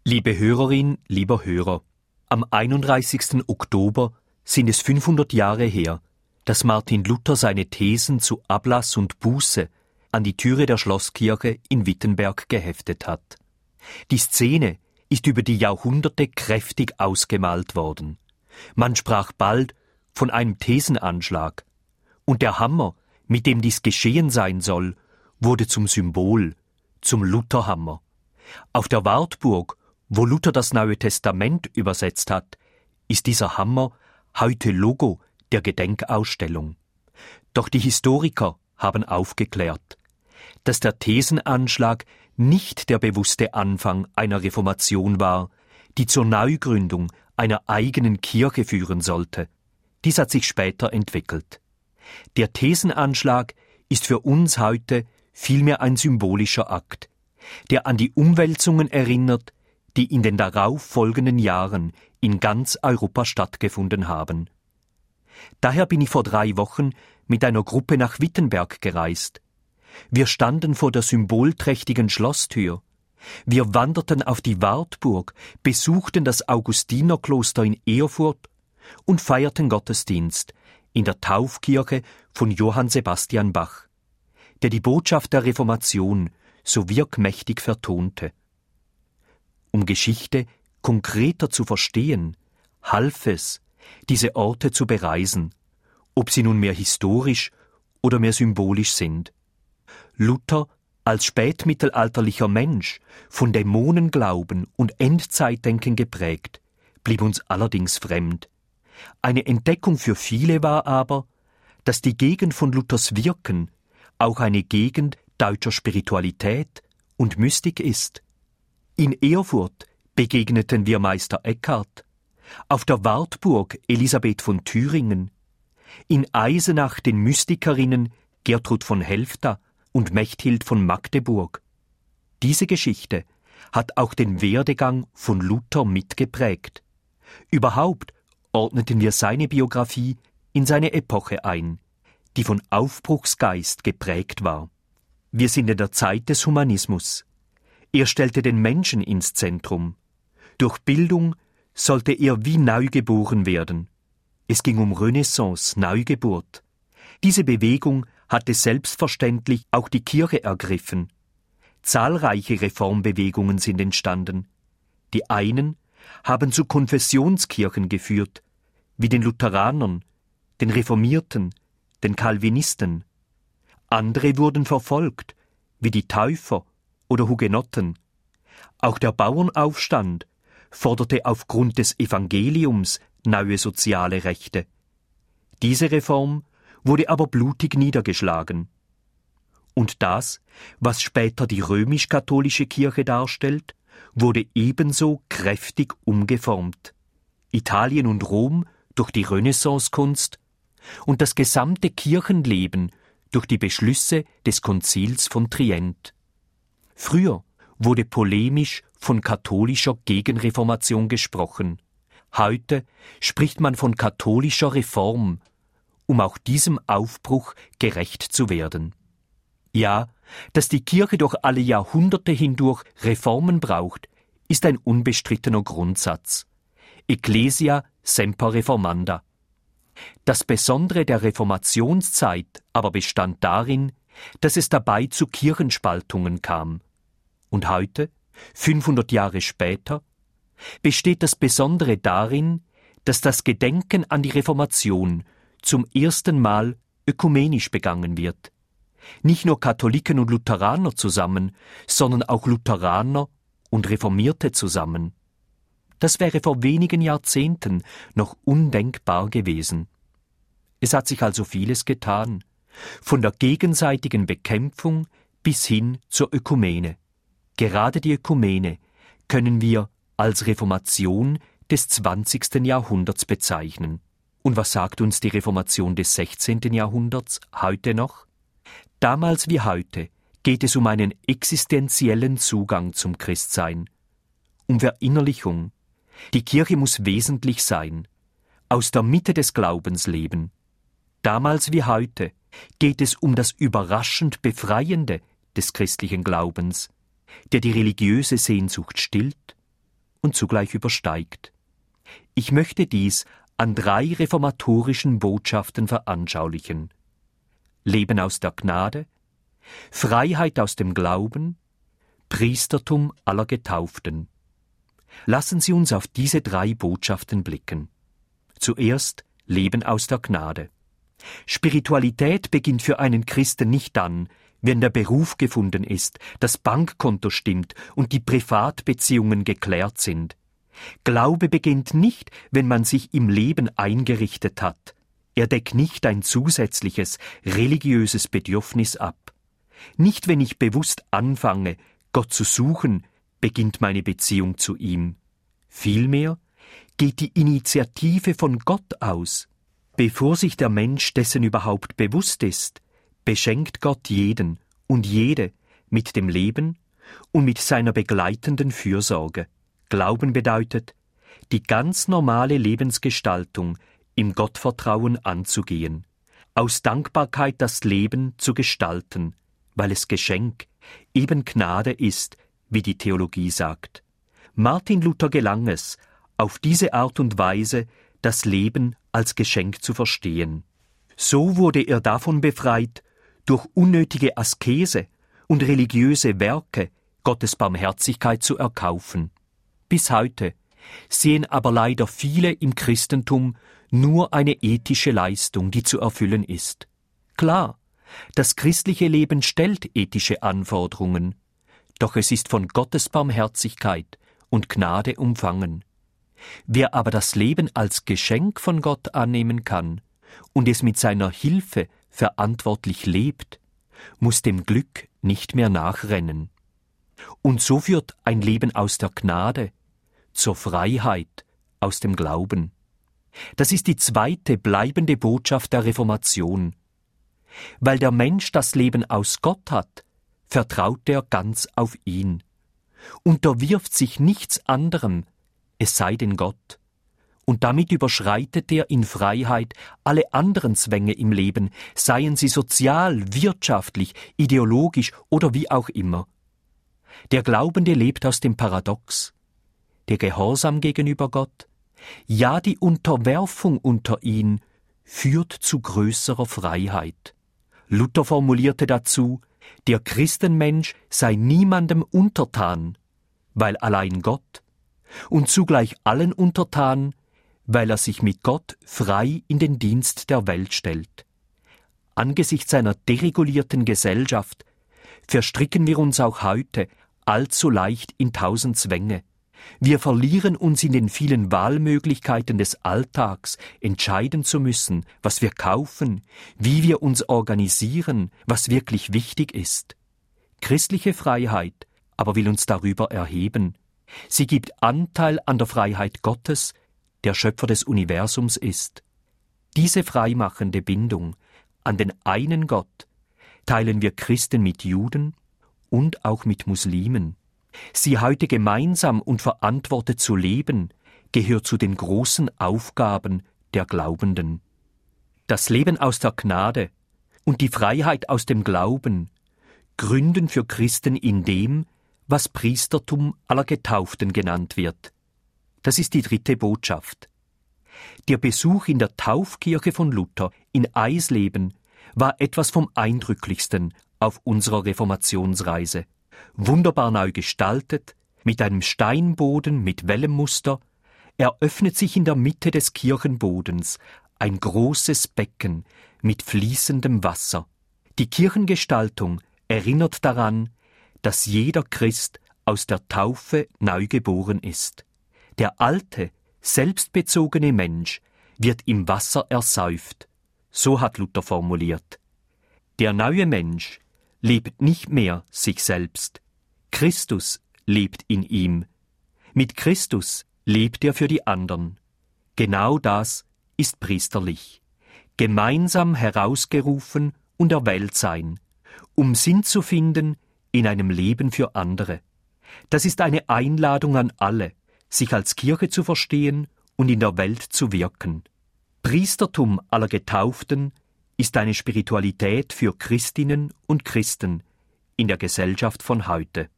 Liebe Hörerin, lieber Hörer, am 31. Oktober sind es 500 Jahre her, dass Martin Luther seine Thesen zu Ablass und Buße an die Türe der Schlosskirche in Wittenberg geheftet hat. Die Szene ist über die Jahrhunderte kräftig ausgemalt worden. Man sprach bald von einem Thesenanschlag, und der Hammer, mit dem dies geschehen sein soll, wurde zum Symbol, zum Lutherhammer. Auf der Wartburg, wo Luther das Neue Testament übersetzt hat, ist dieser Hammer heute Logo der Gedenkausstellung. Doch die Historiker haben aufgeklärt, dass der Thesenanschlag nicht der bewusste Anfang einer Reformation war, die zur Neugründung einer eigenen Kirche führen sollte. Dies hat sich später entwickelt. Der Thesenanschlag ist für uns heute vielmehr ein symbolischer Akt, der an die Umwälzungen erinnert, die in den darauf folgenden Jahren in ganz Europa stattgefunden haben. Daher bin ich vor 3 Wochen mit einer Gruppe nach Wittenberg gereist. Wir standen vor der symbolträchtigen Schlosstür. Wir wanderten auf die Wartburg, besuchten das Augustinerkloster in Erfurt und feierten Gottesdienst in der Taufkirche von Johann Sebastian Bach, der die Botschaft der Reformation so wirkmächtig vertonte. Um Geschichte konkreter zu verstehen, half es, diese Orte zu bereisen, ob sie nun mehr historisch oder mehr symbolisch sind. Luther, als spätmittelalterlicher Mensch, von Dämonenglauben und Endzeitdenken geprägt, blieb uns allerdings fremd. Eine Entdeckung für viele war aber, dass die Gegend von Luthers Wirken auch eine Gegend deutscher Spiritualität und Mystik ist. In Erfurt begegneten wir Meister Eckhart, auf der Wartburg Elisabeth von Thüringen, in Eisenach den Mystikerinnen Gertrud von Helfta und Mechthild von Magdeburg. Diese Geschichte hat auch den Werdegang von Luther mitgeprägt. Überhaupt ordneten wir seine Biografie in seine Epoche ein, die von Aufbruchsgeist geprägt war. Wir sind in der Zeit des Humanismus. Er stellte den Menschen ins Zentrum. Durch Bildung sollte er wie neu geboren werden. Es ging um Renaissance, Neugeburt. Diese Bewegung hatte selbstverständlich auch die Kirche ergriffen. Zahlreiche Reformbewegungen sind entstanden. Die einen haben zu Konfessionskirchen geführt, wie den Lutheranern, den Reformierten, den Calvinisten. Andere wurden verfolgt, wie die Täufer oder Hugenotten. Auch der Bauernaufstand forderte aufgrund des Evangeliums neue soziale Rechte. Diese Reform wurde aber blutig niedergeschlagen. Und das, was später die römisch-katholische Kirche darstellt, wurde ebenso kräftig umgeformt. Italien und Rom durch die Renaissancekunst und das gesamte Kirchenleben durch die Beschlüsse des Konzils von Trient. Früher wurde polemisch von katholischer Gegenreformation gesprochen. Heute spricht man von katholischer Reform, um auch diesem Aufbruch gerecht zu werden. Ja, dass die Kirche durch alle Jahrhunderte hindurch Reformen braucht, ist ein unbestrittener Grundsatz. Ecclesia semper reformanda. Das Besondere der Reformationszeit aber bestand darin, dass es dabei zu Kirchenspaltungen kam. Und heute, 500 Jahre später, besteht das Besondere darin, dass das Gedenken an die Reformation zum ersten Mal ökumenisch begangen wird. Nicht nur Katholiken und Lutheraner zusammen, sondern auch Lutheraner und Reformierte zusammen. Das wäre vor wenigen Jahrzehnten noch undenkbar gewesen. Es hat sich also vieles getan, von der gegenseitigen Bekämpfung bis hin zur Ökumene. Gerade die Ökumene können wir als Reformation des 20. Jahrhunderts bezeichnen. Und was sagt uns die Reformation des 16. Jahrhunderts heute noch? Damals wie heute geht es um einen existenziellen Zugang zum Christsein, um Verinnerlichung. Die Kirche muss wesentlich sein, aus der Mitte des Glaubens leben. Damals wie heute geht es um das überraschend Befreiende des christlichen Glaubens, der die religiöse Sehnsucht stillt und zugleich übersteigt. Ich möchte dies an 3 reformatorischen Botschaften veranschaulichen: Leben aus der Gnade, Freiheit aus dem Glauben, Priestertum aller Getauften. Lassen Sie uns auf diese 3 Botschaften blicken. Zuerst Leben aus der Gnade. Spiritualität beginnt für einen Christen nicht dann, wenn der Beruf gefunden ist, das Bankkonto stimmt und die Privatbeziehungen geklärt sind. Glaube beginnt nicht, wenn man sich im Leben eingerichtet hat. Er deckt nicht ein zusätzliches, religiöses Bedürfnis ab. Nicht, wenn ich bewusst anfange, Gott zu suchen, beginnt meine Beziehung zu ihm. Vielmehr geht die Initiative von Gott aus. Bevor sich der Mensch dessen überhaupt bewusst ist, beschenkt Gott jeden und jede mit dem Leben und mit seiner begleitenden Fürsorge. Glauben bedeutet, die ganz normale Lebensgestaltung im Gottvertrauen anzugehen, aus Dankbarkeit das Leben zu gestalten, weil es Geschenk, eben Gnade ist, wie die Theologie sagt. Martin Luther gelang es, auf diese Art und Weise das Leben als Geschenk zu verstehen. So wurde er davon befreit, durch unnötige Askese und religiöse Werke Gottes Barmherzigkeit zu erkaufen. Bis heute sehen aber leider viele im Christentum nur eine ethische Leistung, die zu erfüllen ist. Klar, das christliche Leben stellt ethische Anforderungen, doch es ist von Gottes Barmherzigkeit und Gnade umfangen. Wer aber das Leben als Geschenk von Gott annehmen kann und es mit seiner Hilfe verantwortlich lebt, muss dem Glück nicht mehr nachrennen. Und so führt ein Leben aus der Gnade zur Freiheit aus dem Glauben. Das ist die 2. bleibende Botschaft der Reformation. Weil der Mensch das Leben aus Gott hat, vertraut er ganz auf ihn, unterwirft sich nichts anderem, es sei denn Gott, und damit überschreitet er in Freiheit alle anderen Zwänge im Leben, seien sie sozial, wirtschaftlich, ideologisch oder wie auch immer. Der Glaubende lebt aus dem Paradox: der Gehorsam gegenüber Gott, ja die Unterwerfung unter ihn, führt zu größerer Freiheit. Luther formulierte dazu, der Christenmensch sei niemandem untertan, weil allein Gott, und zugleich allen untertan, weil er sich mit Gott frei in den Dienst der Welt stellt. Angesichts einer deregulierten Gesellschaft verstricken wir uns auch heute allzu leicht in 1000 Zwänge. Wir verlieren uns in den vielen Wahlmöglichkeiten des Alltags, entscheiden zu müssen, was wir kaufen, wie wir uns organisieren, was wirklich wichtig ist. Christliche Freiheit aber will uns darüber erheben. Sie gibt Anteil an der Freiheit Gottes, der Schöpfer des Universums ist. Diese freimachende Bindung an den einen Gott teilen wir Christen mit Juden und auch mit Muslimen. Sie heute gemeinsam und verantwortet zu leben, gehört zu den großen Aufgaben der Glaubenden. Das Leben aus der Gnade und die Freiheit aus dem Glauben gründen für Christen in dem, was Priestertum aller Getauften genannt wird. Das ist die 3. Botschaft. Der Besuch in der Taufkirche von Luther in Eisleben war etwas vom Eindrücklichsten auf unserer Reformationsreise. Wunderbar neu gestaltet, mit einem Steinboden mit Wellenmuster, eröffnet sich in der Mitte des Kirchenbodens ein großes Becken mit fließendem Wasser. Die Kirchengestaltung erinnert daran, dass jeder Christ aus der Taufe neu geboren ist. Der alte, selbstbezogene Mensch wird im Wasser ersäuft. So hat Luther formuliert. Der neue Mensch lebt nicht mehr sich selbst. Christus lebt in ihm. Mit Christus lebt er für die anderen. Genau das ist priesterlich. Gemeinsam herausgerufen und erwählt sein, um Sinn zu finden in einem Leben für andere. Das ist eine Einladung an alle, sich als Kirche zu verstehen und in der Welt zu wirken. Priestertum aller Getauften ist eine Spiritualität für Christinnen und Christen in der Gesellschaft von heute.